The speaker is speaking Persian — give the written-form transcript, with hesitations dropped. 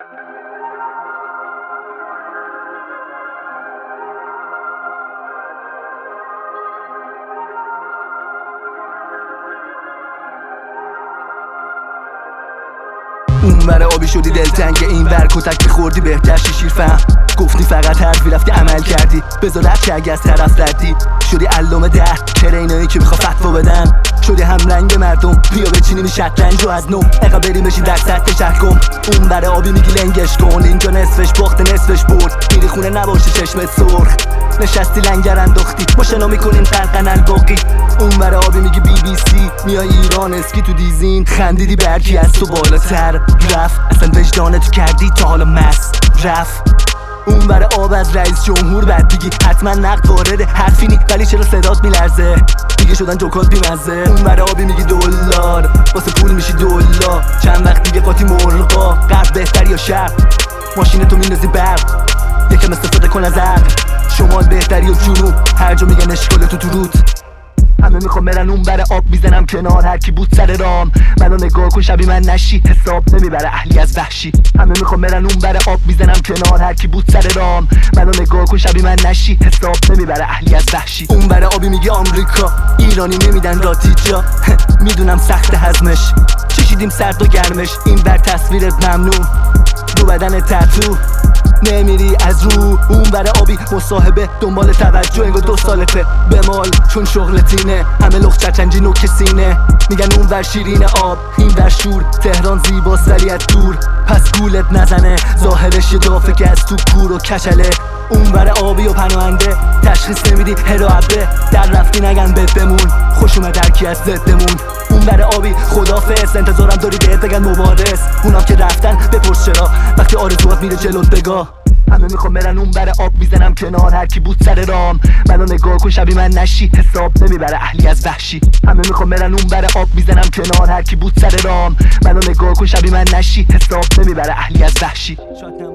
اون ور آبی شدی دلتنگ، این ور کتک خوردی بهتر شیر فهم. گفتی فقط حرفی رفتی عمل کردی، بذار رفت که اگه از طرف ردی. شدی علامه در ترینایی که میخوا فتوا بدن، شدی هم رنگ مردم. بیا بچینیم شطرنج و از نو اقا بریم بشین در سطح شهرگم. اون ور آبی میگی لنگش کن، اینجا نصفش باخت نصفش برد. میری خونه نباشه چشمت سرخ، نشستی لنگر انداختی ما شنا میکنیم قلقن الباقی. اون ور آبی میگی BBC، میای ایران اسکی تو دیزین. خندیدی به هرکی از تو بالاتر رفت، اصلا وجدانتو کردی تا حالا مست رفت. اون ور آب از رئیس جمهور بعد دیگی حتما نقد وارده، حرفی نی ولی چرا صدات میلرزه؟ دیگه شدن جوکات بیمزه. اون ور آبی میگی دلار، واسه پول میشی دلار. چند وقت دیگه قاطی مرغا، غرب بهتر یا شرق؟ ماشینتو میندازی برق، یکم استفاده کن از عقل. شمال بهتری و جنوب، هر جا میگن اشکالتو تو رود. همه میخوام برن اون بره آب، میزنم کنار هر کی بود سر رام. منو نگاه کن شبیه من نشی، حساب نمیبره اهلی از وحشی. همه میخوام برن اون بره آب، میزنم کنار هر کی بود سر رام. منو نگاه کن شبیه من نشی، حساب نمیبره اهلی از وحشی. اون بره آبی میگی آمریکا، ایرانی نمیدن راتیجا. میدونم سخت هضمش، چشیدیم سرد و گرمش. این بر تصویرت ممنون، رو بدن تتو نمیری از رو. اون بر آبی مصاحبه دنبال توجه، انگار 2 سالته بمال چون شغلتینه. همه لخ چرچنجی نوک سینه، میگن اون ور شیرین آب این ور شور. تهران زیباست ولی از دور، پس گولت نزنه. ظاهرش یه دافه که از تو کور و کچله. اون ور آبی و پناهنده، تشخیص نمیدی هرابه. در رفتی نگن بد بمون، خوش اومد هرکی از ضدمون. اون ور آبی خدافظ، انتظارم داری بهت بگن مبارز. اونام که رفتن بپرس چرا، وقتی آرزوات میره جلوت بگاه. همه میخوام برن اون بره آب، میزنم کنار هر کی بود سر رام. منو نگاه کن شبیه من نشی، حساب نمیبره اهلی از وحشی. همه میخوام برن اون بره آب، میزنم کنار هر کی بود سر رام. منو نگاه کن شبیه من نشی، حساب نمیبره اهلی از وحشی.